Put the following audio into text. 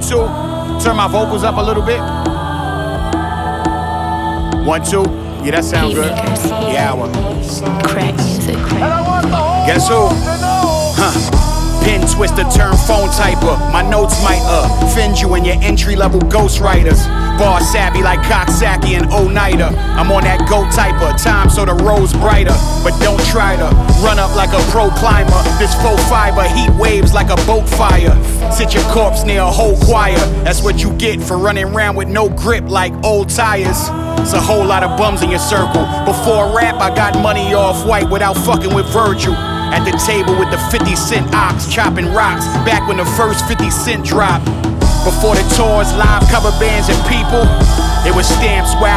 1, 2. Turn my vocals up a little bit. 1, 2. Yeah, that sounds good. Yeah, Crack music. Guess who? Pen twister, turn phone typer. My notes might offend you in your entry-level ghostwriters. Bar savvy like Coxsackie and O-Nighter. I'm on that go typer, time so the road's brighter. But don't try to run up like a pro climber. This faux fiber, heat waves like a boat fire. Sit your corpse near a whole choir. That's what you get for running around with no grip like old tires. It's a whole lot of bums in your circle. Before rap, I got money off white without fucking with Virgil. At the table with the 50 Cent ox, chopping rocks, back when the first 50 Cent dropped. Before the tours, live cover bands and people, it was stamps where